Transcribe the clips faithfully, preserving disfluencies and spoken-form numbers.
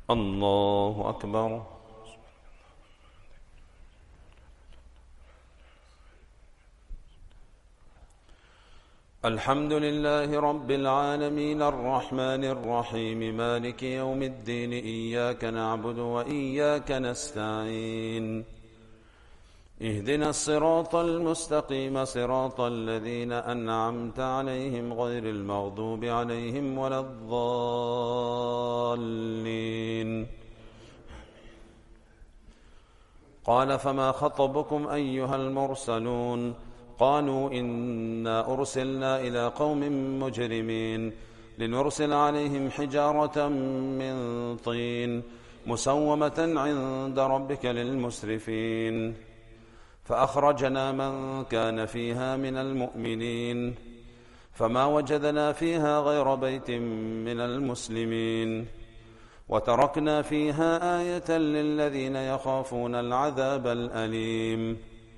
الله أكبر. الحمد لله رب العالمين الرحمن الرحيم مالك يوم الدين إياك نعبد وإياك نستعين اهدنا الصراط المستقيم صراط الذين أنعمت عليهم غير المغضوب عليهم ولا الضالين. قال فما خطبكم أيها المرسلون قالوا إنا أرسلنا إلى قوم مجرمين لنرسل عليهم حجارة من طين مسومة عند ربك للمسرفين فأخرجنا من كان فيها من المؤمنين فما وجدنا فيها غير بيت من المسلمين وتركنا فيها آية للذين يخافون العذاب الأليم.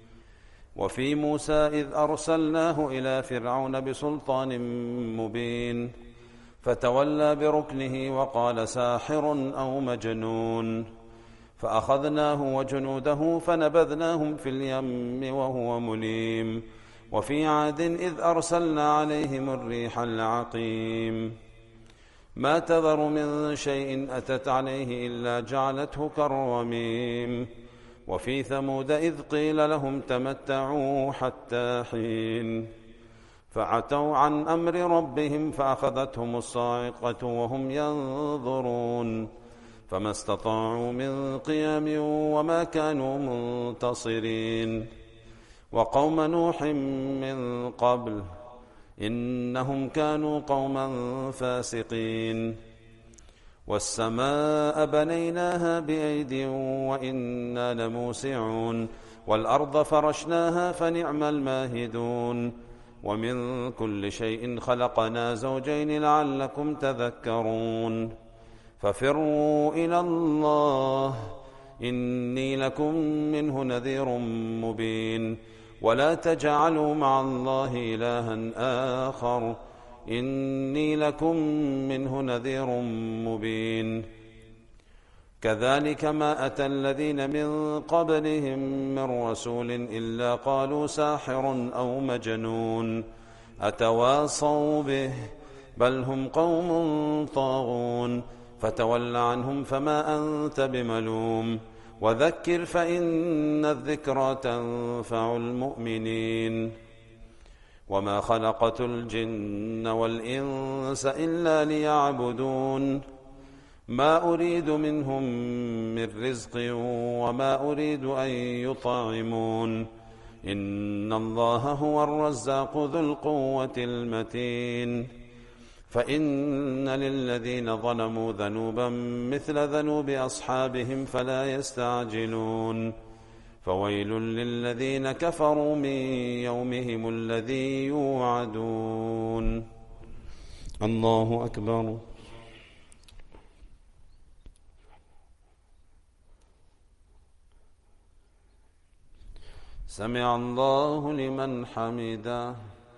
وفي موسى إذ أرسلناه إلى فرعون بسلطان مبين فتولى بركنه وقال ساحر أو مجنون فأخذناه وجنوده فنبذناهم في اليم وهو مليم. وفي عاد إذ أرسلنا عليهم الريح العقيم ما تذر من شيء أتت عليه إلا جعلته كالرميم. وفي ثمود إذ قيل لهم تمتعوا حتى حين فعتوا عن أمر ربهم فأخذتهم الصاعقة وهم ينظرون فما استطاعوا من قيام وما كانوا منتصرين. وقوم نوح من قبل إنهم كانوا قوما فاسقين. والسماء بنيناها بأيد وإنا لموسعون والأرض فرشناها فنعم الماهدون. ومن كل شيء خلقنا زوجين لعلكم تذكرون. ففروا إلى الله إني لكم منه نذير مبين. ولا تجعلوا مع الله إلها آخر إني لكم منه نذير مبين. كذلك ما أتى الذين من قبلهم من رسول إلا قالوا ساحر أو مجنون أتواصوا به بل هم قوم طاغون. فتول عنهم فما أنت بملوم وذكر فإن الذكرى تنفع المؤمنين. وما خلقت الجن والإنس إلا ليعبدون ما أريد منهم من رزق وما أريد أن يطعمون إن الله هو الرزاق ذو القوة المتين. فإن للذين ظلموا ذنوبا مثل ذنوب أصحابهم فلا يستعجلون. فويل للذين كفروا من يومهم الذي يوعدون. الله أكبر. سمع الله لمن حمده.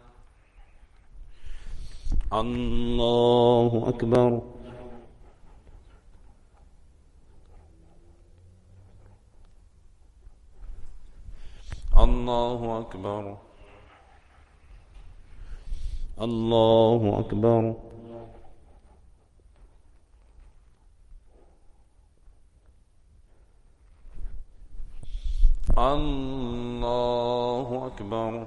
الله أكبر. الله أكبر. الله أكبر. الله أكبر.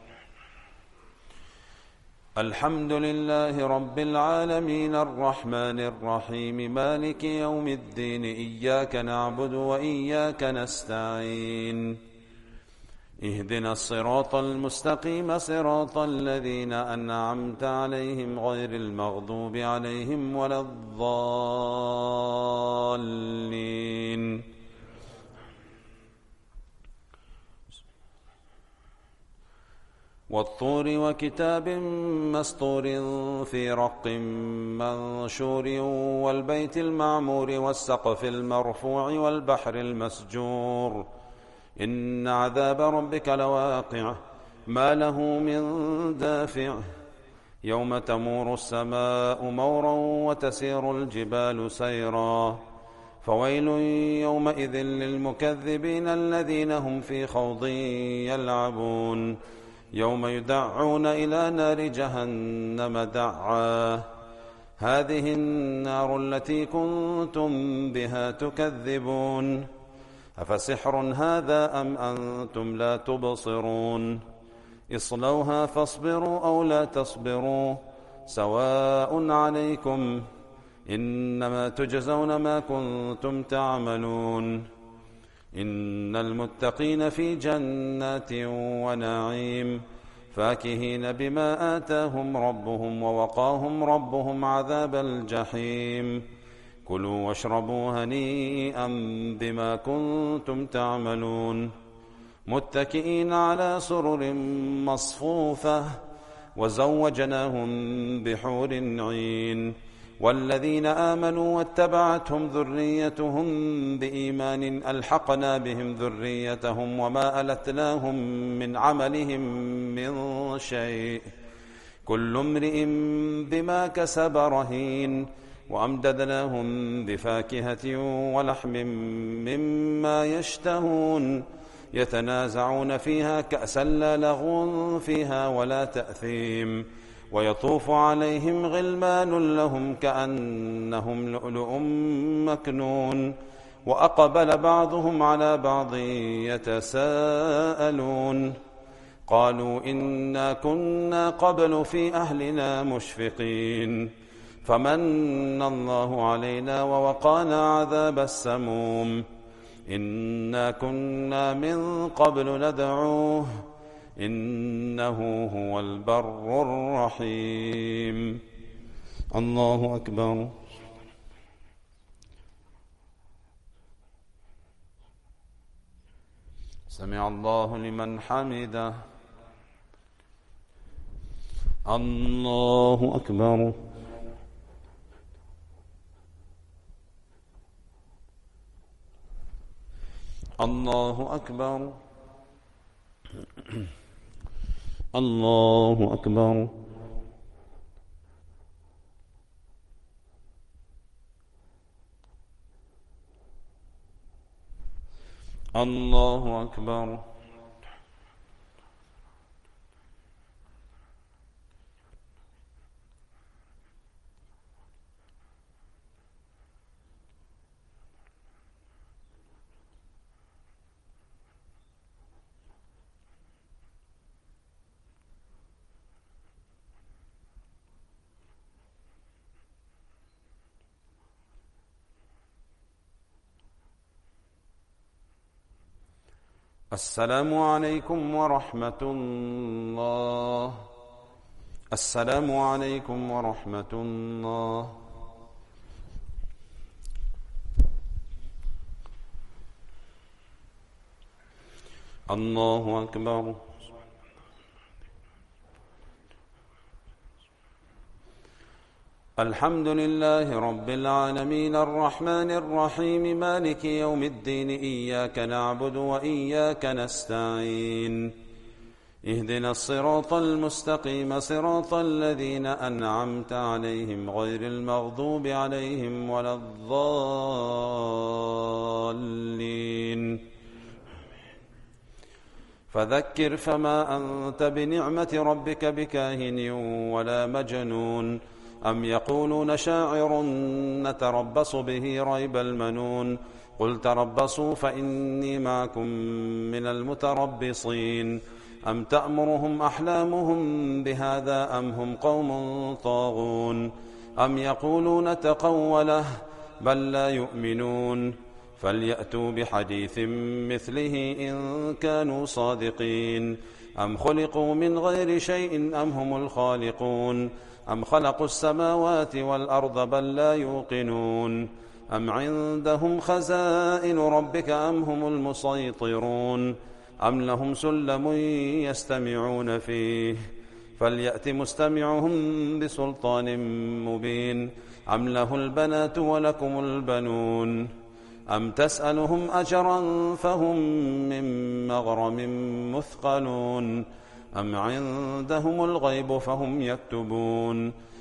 الحمد لله رب العالمين الرحمن الرحيم مالك يوم الدين إياك نعبد وإياك نستعين اهدنا الصراط المستقيم صراط الذين أنعمت عليهم غير المغضوب عليهم ولا الضالين. والطور وكتاب مسطور في رق منشور والبيت المعمور والسقف المرفوع والبحر المسجور إن عذاب ربك لواقع ما له من دافع يوم تمور السماء مورا وتسير الجبال سيرا فويل يومئذ للمكذبين الذين هم في خوض يلعبون يوم يدعون إلى نار جهنم دعا هذه النار التي كنتم بها تكذبون أفسحر هذا أم أنتم لا تبصرون اصلوها فاصبروا أو لا تصبروا سواء عليكم إنما تجزون ما كنتم تعملون إن المتقين في جنات ونعيم فاكهين بما آتاهم ربهم ووقاهم ربهم عذاب الجحيم كلوا واشربوا هنيئا بما كنتم تعملون متكئين على سرر مصفوفة وزوجناهم بحور عين والذين آمنوا واتبعتهم ذريتهم بإيمان ألحقنا بهم ذريتهم وما ألتناهم من عملهم من شيء كل امرئ بما كسب رهين وأمددناهم بفاكهة ولحم مما يشتهون يتنازعون فيها كأسا لا لغو فيها ولا تأثيم ويطوف عليهم غلمان لهم كأنهم لؤلؤ مكنون وأقبل بعضهم على بعض يتساءلون قالوا إنا كنا قبل في أهلنا مشفقين فمن الله علينا ووقانا عذاب السموم إنا كنا من قبل ندعوه إنه هو البر الرحيم الله أكبر سمع الله لمن حمده الله أكبر الله أكبر الله أكبر الله أكبر السلام عليكم ورحمة الله السلام عليكم ورحمة الله الله أكبر الحمد لله رب العالمين الرحمن الرحيم مالك يوم الدين إياك نعبد وإياك نستعين اهدنا الصراط المستقيم صراط الذين أنعمت عليهم غير المغضوب عليهم ولا الضالين فذكر فما أنت بنعمة ربك بكاهن ولا مجنون أم يقولون شاعر نتربص به ريب المنون قل تربصوا فإني معكم من المتربصين أم تأمرهم أحلامهم بهذا أم هم قوم طاغون أم يقولون تقوله بل لا يؤمنون فليأتوا بحديث مثله إن كانوا صادقين أم خلقوا من غير شيء أم هم الخالقون أم خلقوا السماوات والأرض بل لا يوقنون أم عندهم خزائن ربك أم هم المسيطرون أم لهم سلم يستمعون فيه فليأت مستمعهم بسلطان مبين أم له البنات ولكم البنون أم تسألهم أجرا فهم من مغرم مثقلون أم عندهم الغيب فهم يكتبون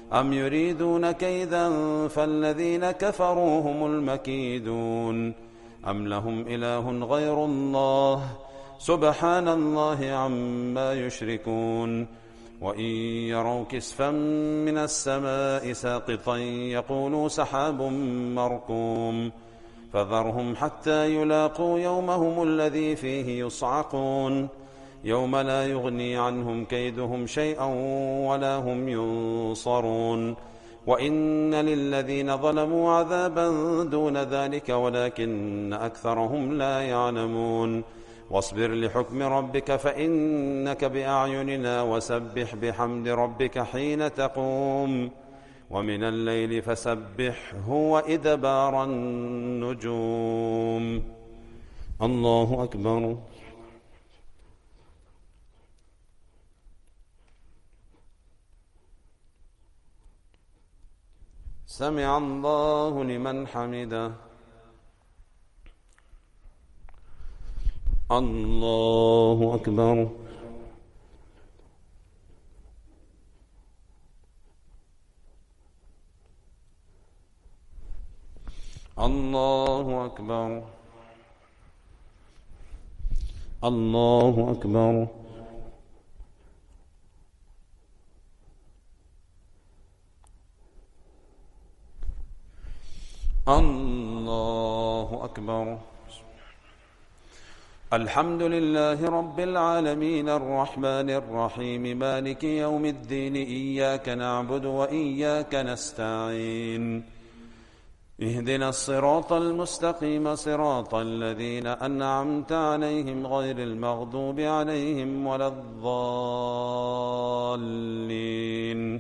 أم يريدون كيدا فالذين كفروا هم المكيدون أم لهم إله غير الله سبحان الله عما يشركون وإن يروا كسفا من السماء ساقطا يقولوا سحاب مركوم فذرهم حتى يلاقوا يومهم الذي فيه يصعقون يوم لا يغني عنهم كيدهم شيئا ولا هم ينصرون وإن للذين ظلموا عذابا دون ذلك ولكن أكثرهم لا يعلمون واصبر لحكم ربك فإنك بأعيننا وسبح بحمد ربك حين تقوم ومن الليل فسبحه وإدبار النجوم. الله أكبر. سمع الله لمن حمده. الله أكبر. الله أكبر. الله أكبر. الله أكبر. الحمد لله رب العالمين الرحمن الرحيم مالك يوم الدين إياك نعبد وإياك نستعين اهدنا الصراط المستقيم صراط الذين أنعمت عليهم غير المغضوب عليهم ولا الضالين.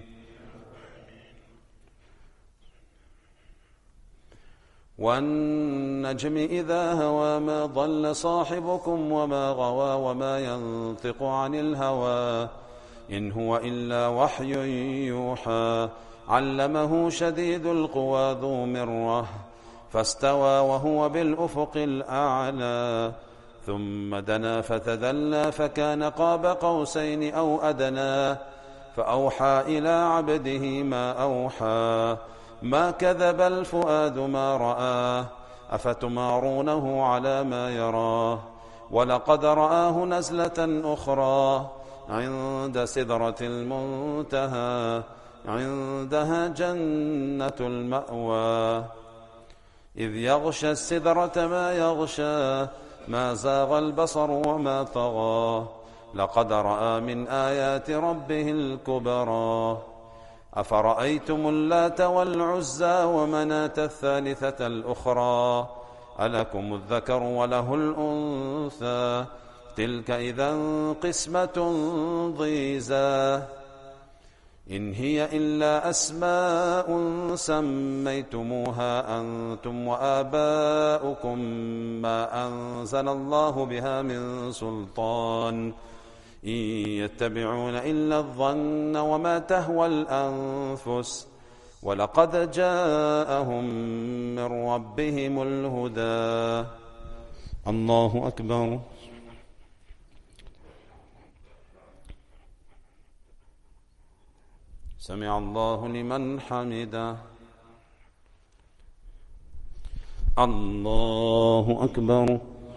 والنجم إذا هوى ما ضل صاحبكم وما غوى وما ينطق عن الهوى إن هو إلا وحي يوحى علمه شديد القوى ذو مرة فاستوى وهو بالأفق الأعلى ثم دنا فتدلى فكان قاب قوسين أو أدنى فأوحى إلى عبده ما أوحى ما كذب الفؤاد ما رآه أفتمارونه على ما يراه ولقد رآه نزلة أخرى عند سدرة المنتهى عندها جنة المأوى إذ يغشى السدرة ما يغشى ما زاغ البصر وما طغى لقد رأى من آيات ربه الكبرى أفرأيتم اللات والعزى ومناة الثالثة الأخرى ألكم الذكر وله الأنثى تلك إذا قسمة ضيزى إن هي إلا أسماء سميتموها أنتم وآباؤكم ما أنزل الله بها من سلطان إن يتبعون إلا الظن وما تهوى الأنفس ولقد جاءهم من ربهم الهدى. الله أكبر. سمع الله لمن حمده. الله أكبر.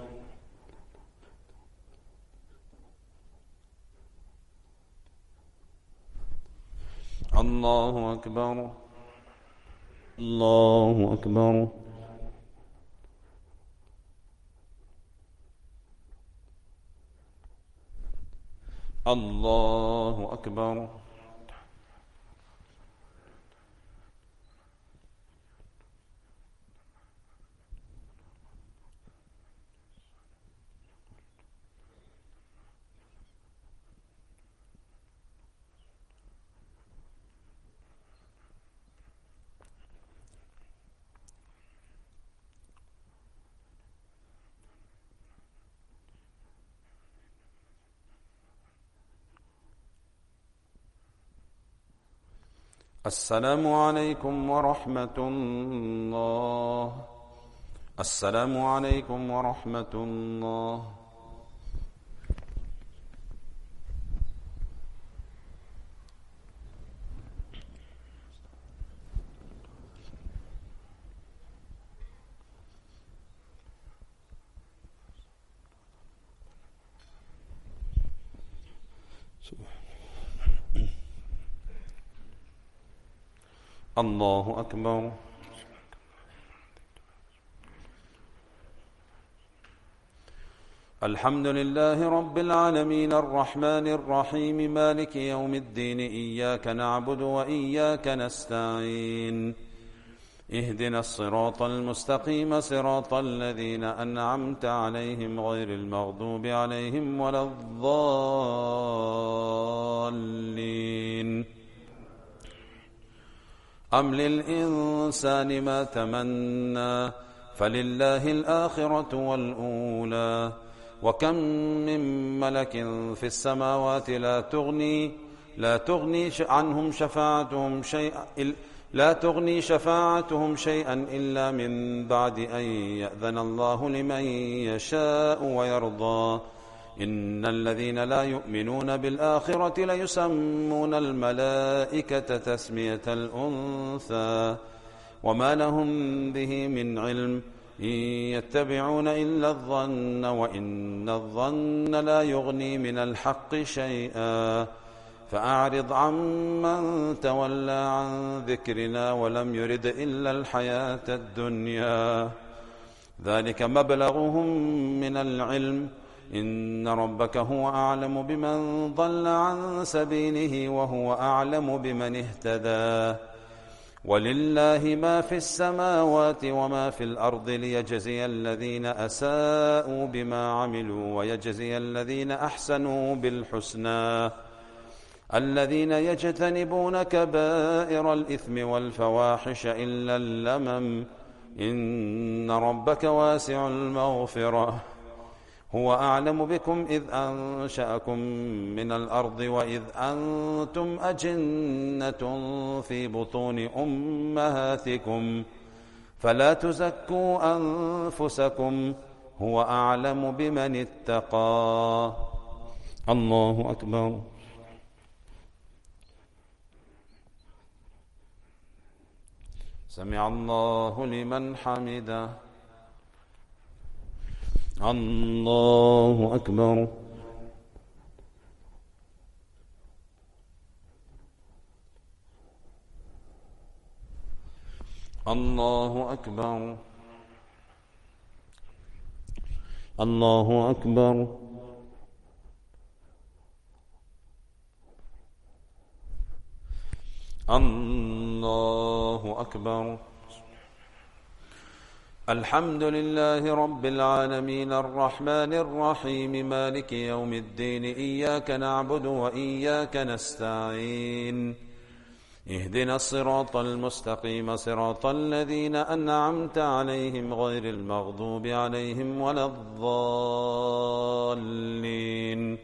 الله أكبر. الله أكبر. الله أكبر. السلام عليكم ورحمة الله. السلام عليكم ورحمة الله. الله أكبر. الحمد لله رب العالمين الرحمن الرحيم مالك يوم الدين إياك نعبد وإياك نستعين اهدنا الصراط المستقيم صراط الذين أنعمت عليهم غير المغضوب عليهم ولا الضالين. أم للإنسان ما تمنى فلله الآخرة والأولى وكم من ملك في السماوات لا تغني لا تغني عنهم شفاعتهم شيئا لا تغني شفاعتهم شيئا إلا من بعد أن يأذن الله لمن يشاء ويرضى إن الذين لا يؤمنون بالآخرة ليسمون الملائكة تسمية الأنثى وما لهم به من علم إن يتبعون إلا الظن وإن الظن لا يغني من الحق شيئا فأعرض عمن تولى عن ذكرنا ولم يرد إلا الحياة الدنيا ذلك مبلغهم من العلم إن ربك هو أعلم بمن ضل عن سبيله وهو أعلم بمن اهتدى ولله ما في السماوات وما في الأرض ليجزي الذين أساءوا بما عملوا ويجزي الذين أحسنوا بالحسنى الذين يجتنبون كبائر الإثم والفواحش إلا اللمم إن ربك واسع المغفرة هو أعلم بكم إذ أنشأكم من الأرض وإذ أنتم أجنة في بطون أمهاتكم فلا تزكوا أنفسكم هو أعلم بمن اتقى. الله أكبر. سمع الله لمن حمده. الله أكبر. الله أكبر. الله أكبر. الله أكبر. الحمد لله رب العالمين الرحمن الرحيم مالك يوم الدين إياك نعبد وإياك نستعين اهدنا الصراط المستقيم صراط الذين أنعمت عليهم غير المغضوب عليهم ولا الضالين.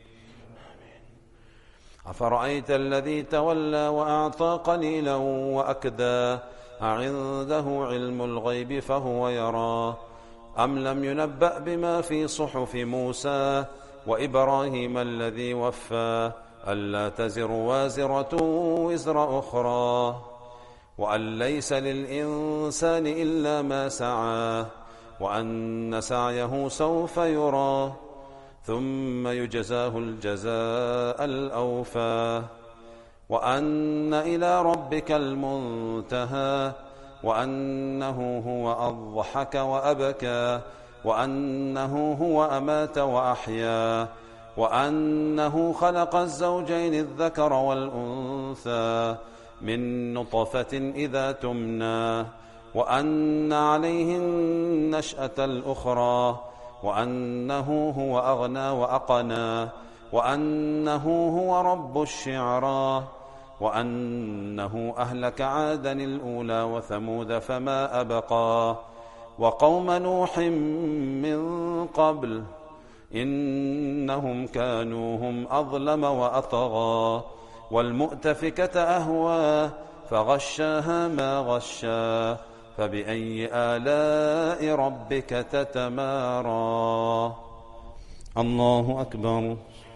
أفرأيت الذي تولى وأعطى قليلا وأكدى أعنده علم الغيب فهو يرى أم لم ينبأ بما في صحف موسى وإبراهيم الذي وفى ألا تزر وازرة وزر أخرى وأن ليس للإنسان إلا ما سعى وأن سعيه سوف يرى ثم يجزاه الجزاء الأوفى وأن إلى ربك المنتهى وأنه هو أضحك وأبكى وأنه هو أمات وأحيا وأنه خلق الزوجين الذكر والأنثى من نطفة إذا تمنى وأن عليه النشأة الأخرى وأنه هو أغنى وأقنى وأنه هو رب الشعرى وأنه أهلك عادا الأولى وثمود فما أبقى وقوم نوح من قبل إنهم كانوا هم أظلم وأطغى والمؤتفكة أهوى فغشاها ما غشا فبأي آلاء ربك تتمارى. الله أكبر.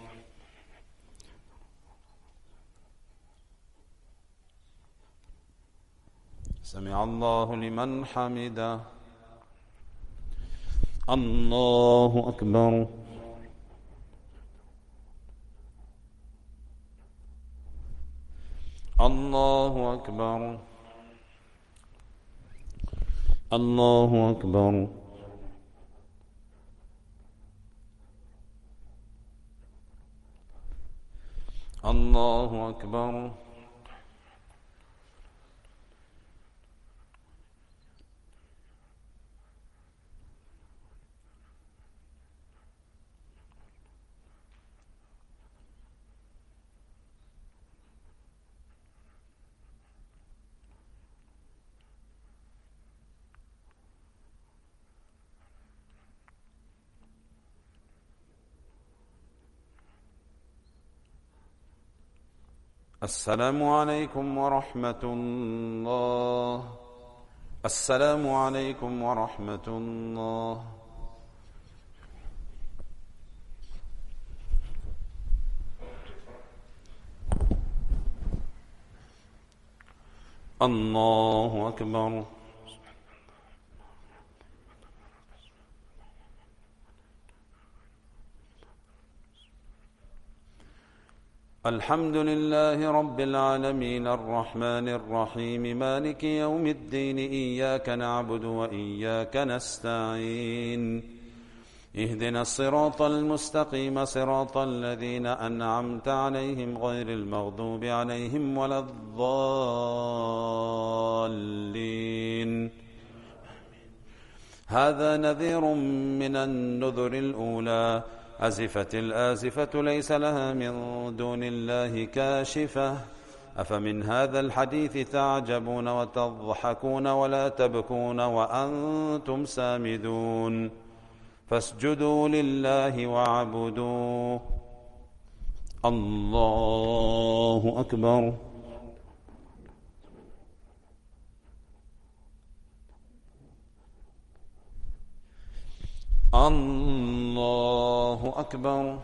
سمع الله لمن حمده. الله أكبر. الله أكبر. الله أكبر. الله أكبر. السلام عليكم ورحمة الله. السلام عليكم ورحمة الله. الله أكبر. الحمد لله رب العالمين الرحمن الرحيم مالك يوم الدين إياك نعبد وإياك نستعين اهدنا الصراط المستقيم صراط الذين أنعمت عليهم غير المغضوب عليهم ولا الضالين. هذا نذير من النذر الأولى أزفت الآزفة ليس لها من دون الله كاشفة أفمن هذا الحديث تعجبون وتضحكون ولا تبكون وأنتم سامدون فاسجدوا لله واعبدوا. الله أكبر. الله أكبر.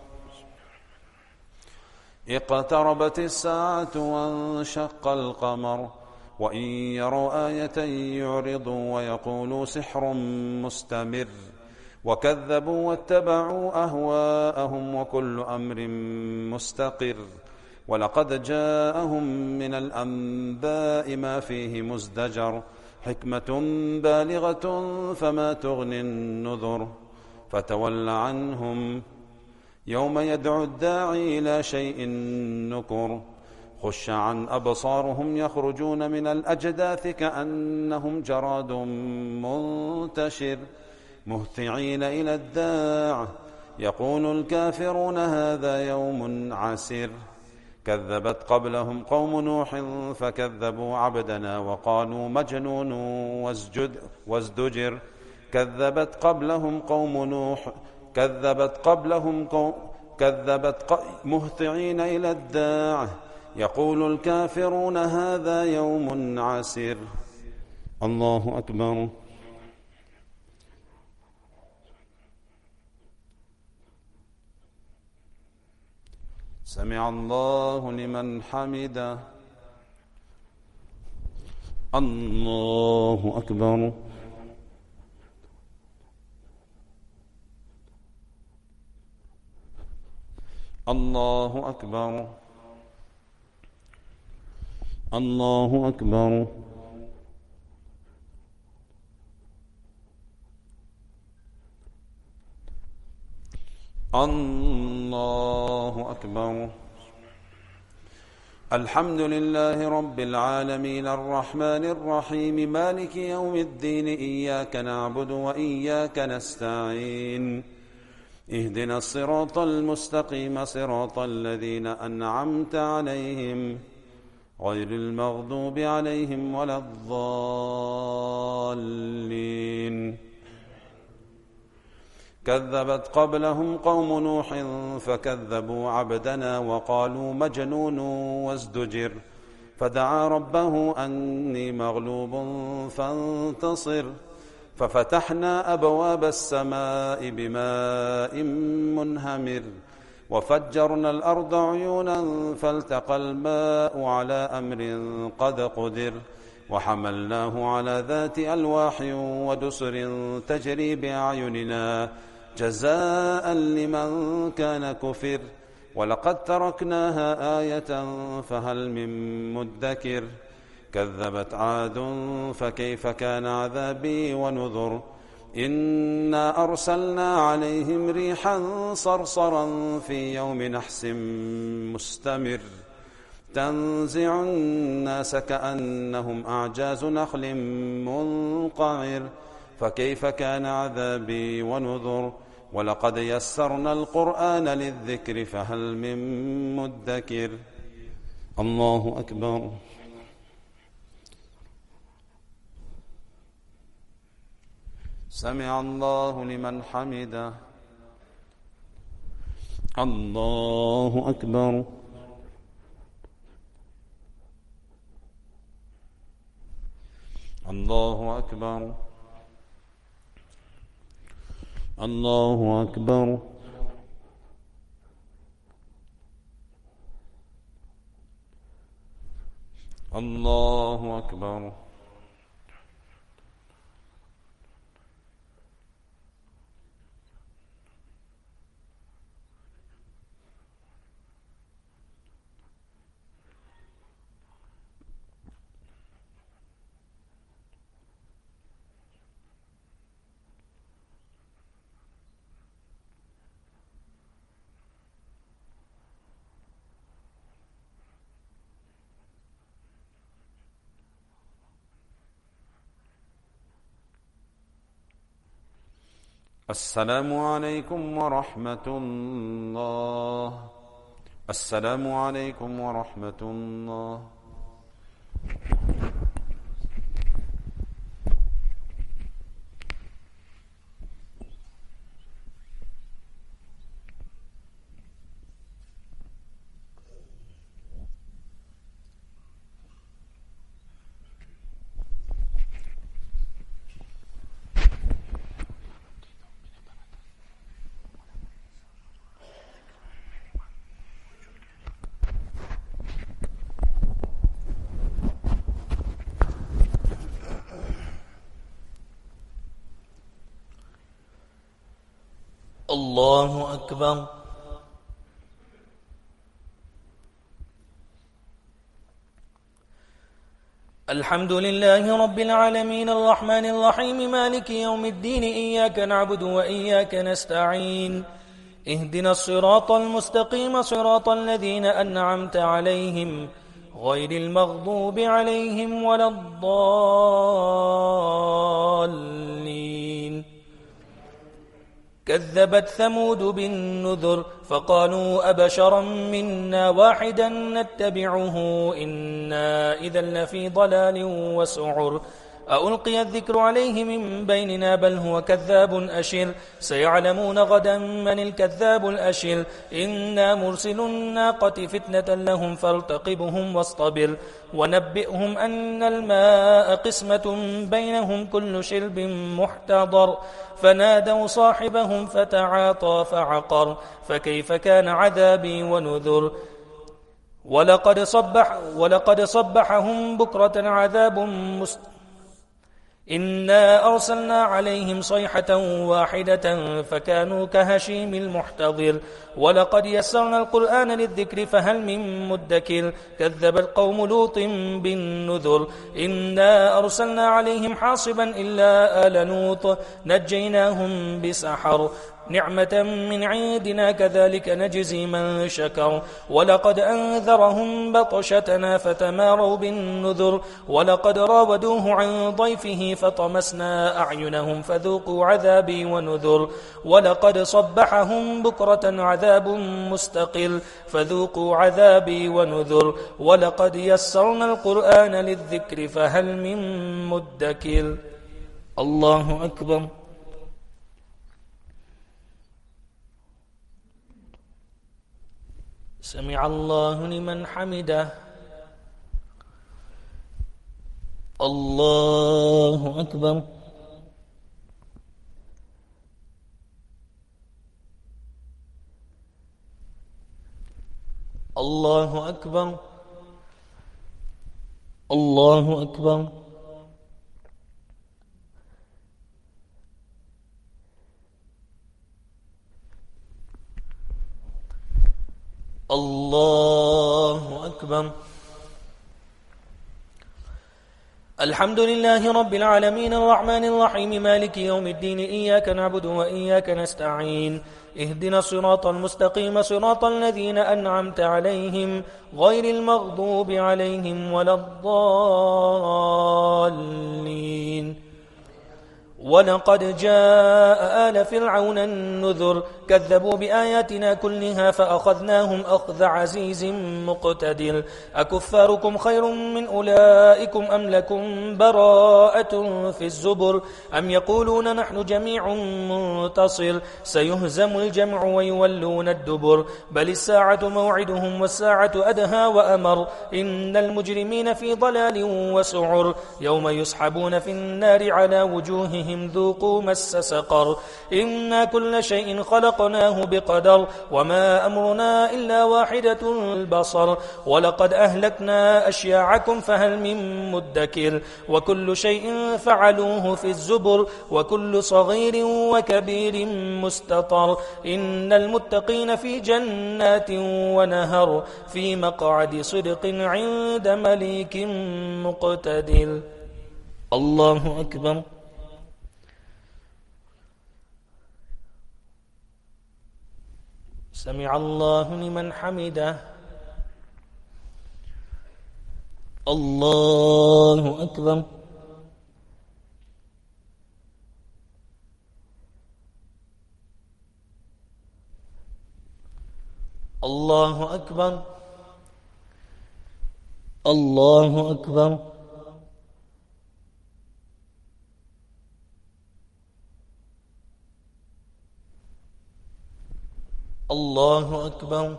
اقتربت الساعة وانشق القمر وإن يروا آية يعرضوا ويقولوا سحر مستمر وكذبوا واتبعوا أهواءهم وكل أمر مستقر ولقد جاءهم من الأنباء ما فيه مزدجر حكمة بالغة فما تغني النذر فتول عنهم يوم يدعو الداعي إلى شيء نكر خش عن أبصارهم يخرجون من الأجداث كأنهم جراد منتشر مهطعين إلى الداع يقول الكافرون هذا يوم عسر كذبت قبلهم قوم نوح فكذبوا عبدنا وقالوا مجنون وازجد وازدجر كذبت قبلهم قوم نوح كذبت قبلهم قوم كذبت ق... مهطعين إلى الداع يقول الكافرون هذا يوم عسر. الله أكبر. سمع الله لمن حمده. الله أكبر. الله أكبر. الله أكبر. الله أكبر. الحمد لله رب العالمين الرحمن الرحيم مالك يوم الدين إياك نعبد وإياك نستعين اهدنا الصراط المستقيم صراط الذين أنعمت عليهم غير المغضوب عليهم ولا الضالين. كذبت قبلهم قوم نوح فكذبوا عبدنا وقالوا مجنون وازدجر فدعا ربه أني مغلوب فانتصر ففتحنا أبواب السماء بماء منهمر وفجرنا الأرض عيونا فالتقى الماء على أمر قد قدر وحملناه على ذات ألواح ودسر تجري بأعيننا جزاء لمن كان كفر ولقد تركناها آية فهل من مدكر كذبت عاد فكيف كان عذابي ونذر إنا أرسلنا عليهم ريحا صرصرا في يوم نحس مستمر تنزع الناس كأنهم أعجاز نخل منقعر فكيف كان عذابي ونذر ولقد يسرنا القرآن للذكر فهل من مدكر. الله أكبر. سمع الله لمن حمده. الله أكبر. الله أكبر. الله أكبر. الله أكبر. السلام عليكم ورحمة الله. السلام عليكم ورحمة الله. الله أكبر. الحمد لله رب العالمين الرحمن الرحيم مالك يوم الدين إياك نعبد وإياك نستعين اهدنا الصراط المستقيم صراط الذين أنعمت عليهم غير المغضوب عليهم ولا الضالين. كذبت ثمود بالنذر فقالوا أبشرا منا واحدا نتبعه إنا إذا لفي ضلال وسعر ألقي الذكر عليه من بيننا بل هو كذاب أشر سيعلمون غدا من الكذاب الأشر إنا مرسل الناقة فتنة لهم فارتقبهم واصطبر ونبئهم أن الماء قسمة بينهم كل شرب محتضر فنادوا صاحبهم فتعاطى فعقر فكيف كان عذابي ونذر ولقد صبح ولقد صبحهم بكرة عذاب مستقر إنا أرسلنا عليهم صيحة واحدة فكانوا كهشيم المحتضر ولقد يسرنا القرآن للذكر فهل من مدكر كذب القوم لوط بالنذر إنا أرسلنا عليهم حاصبا إلا آل لوط نجيناهم بسحر نعمة من عندنا كذلك نجزي من شكر ولقد أنذرهم بطشتنا فتماروا بالنذر ولقد راودوه عن ضيفه فطمسنا أعينهم فذوقوا عذابي ونذر ولقد صبحهم بكرة عذاب مستقل فذوقوا عذابي ونذر ولقد يسرنا القرآن للذكر فهل من مدكر. الله أكبر. سمع الله لمن حمده. الله أكبر. الله أكبر. الله أكبر. الله أكبر. الحمد لله رب العالمين الرحمن الرحيم مالك يوم الدين إياك نعبد وإياك نستعين اهدنا الصراط المستقيم صراط الذين أنعمت عليهم غير المغضوب عليهم ولا الضالين. ولقد جاء آل فرعون النذر كذبوا بآياتنا كلها فأخذناهم أخذ عزيز مقتدر. أكفاركم خير من أولئكم أم لكم براءة في الزبر أم يقولون نحن جميع منتصر سيهزم الجمع ويولون الدبر بل الساعة موعدهم والساعة أدهى وأمر إن المجرمين في ضلال وسعر يوم يسحبون في النار على وجوههم ذوقوا مس سقر إنا كل شيء خلقناه بقدر وما أمرنا إلا واحدة البصر ولقد أهلكنا أشياعكم فهل من مدكر وكل شيء فعلوه في الزبر وكل صغير وكبير مستطر إن المتقين في جنات ونهر في مقعد صدق عند مليك مقتدر. الله أكبر. سمع الله لمن حمده. الله أكبر. الله أكبر. الله أكبر. الله أكبر.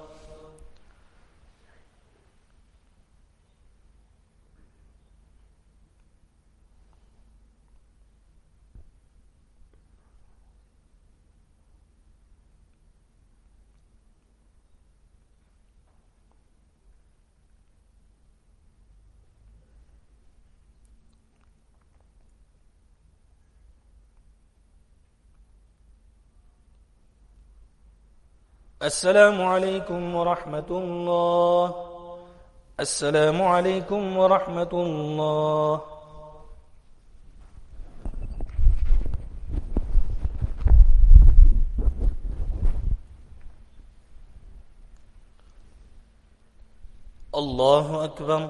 السلام عليكم ورحمة الله. السلام عليكم ورحمة الله. الله أكبر.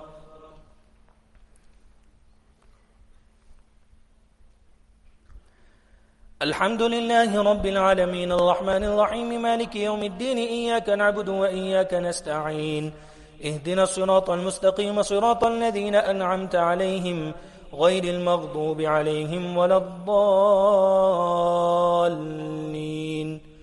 الحمد لله رب العالمين الرحمن الرحيم مالك يوم الدين إياك نعبد وإياك نستعين اهدنا الصراط المستقيم صراط الذين أنعمت عليهم غير المغضوب عليهم ولا الضالين.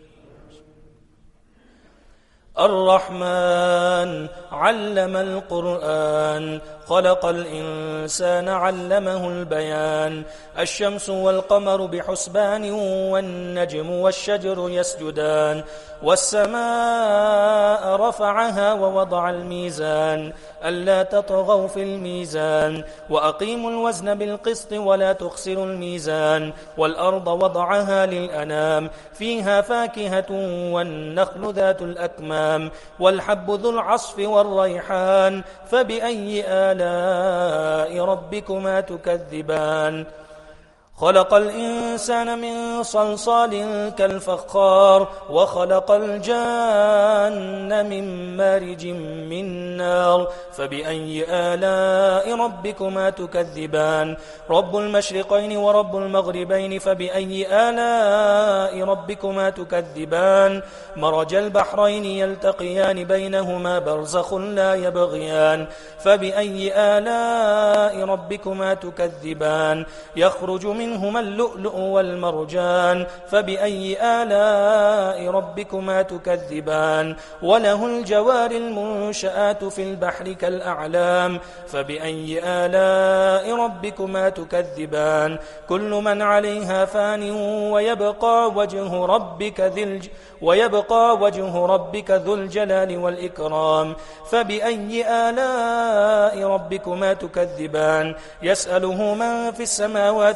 الرحمن علم القرآن خلق الإنسان علمه البيان الشمس والقمر بحسبان والنجم والشجر يسجدان والسماء رفعها ووضع الميزان ألا تطغوا في الميزان وأقيموا الوزن بالقسط ولا تخسروا الميزان والأرض وضعها للأنام فيها فاكهة والنخل ذات الأكمام والحب ذو العصف والريحان فبأي آلاء ربكما تكذبان. خلق الإنسان من صلصال كالفخار وخلق الجان من مارج من نار فبأي آلاء ربكما تكذبان. رب المشرقين ورب المغربين فبأي آلاء ربكما تكذبان. مرج البحرين يلتقيان بينهما برزخ لا يبغيان فبأي آلاء ربكما تكذبان. يخرج من منهما اللؤلؤ والمرجان فبأي آلاء ربكما تكذبان. وله الجوار المنشآت في البحر كالأعلام فبأي آلاء ربكما تكذبان. كل من عليها فان ويبقى وجه ربك ذي الج... ويبقى وجه ربك ذو الجلال والإكرام فبأي آلاء ربكما تكذبان. يسأله من في السماوات والأرض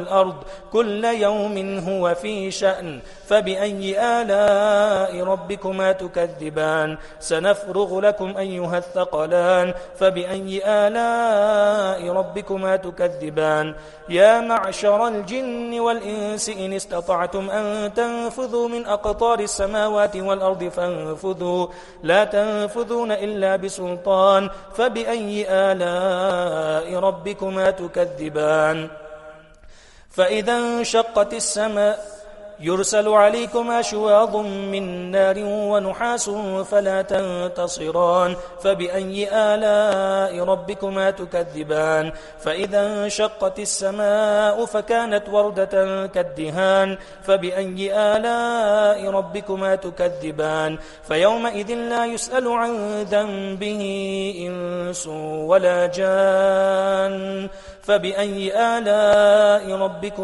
والأرض كل يوم هو في شأن فبأي آلاء ربكما تكذبان سنفرغ لكم أيها الثقلان فبأي آلاء ربكما تكذبان يا معشر الجن والإنس إن استطعتم أن تنفذوا من أقطار السماوات والأرض فانفذوا لا تنفذون إلا بسلطان فبأي آلاء ربكما تكذبان فإذا انشقت السماء يرسل عليكم أشواظ من نار ونحاس فلا تنتصران فبأي آلاء ربكما تكذبان فإذا انشقت السماء فكانت وردة كالدهان فبأي آلاء ربكما تكذبان فيومئذ لا يسأل عن ذنبه إنس ولا جان فبأي آلاء ربكما